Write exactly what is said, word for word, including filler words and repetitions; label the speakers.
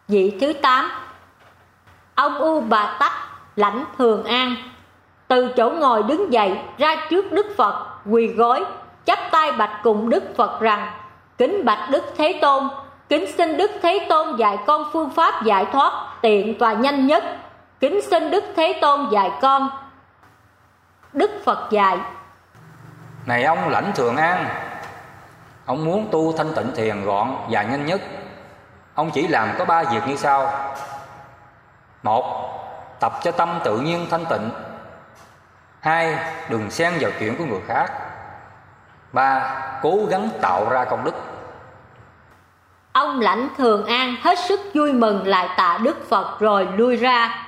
Speaker 1: Vị thứ tám. Ông U Bà Tắc, lãnh Thường An, từ chỗ ngồi đứng dậy ra trước Đức Phật, quỳ gối, chắp tay bạch cùng Đức Phật rằng: Kính bạch Đức Thế Tôn, kính xin Đức Thế Tôn dạy con phương pháp giải thoát tiện và nhanh nhất. Kính xin Đức Thế Tôn dạy con. Đức Phật dạy:
Speaker 2: Này ông lãnh Thường An, ông muốn tu thanh tịnh thiền gọn và nhanh nhất, ông chỉ làm có ba việc như sau. Một, tập cho tâm tự nhiên thanh tịnh. Hai, đừng xen vào chuyện của người khác. Ba, cố gắng tạo ra công đức.
Speaker 1: Ông lãnh Thường An hết sức vui mừng lại tạ Đức Phật rồi lui ra.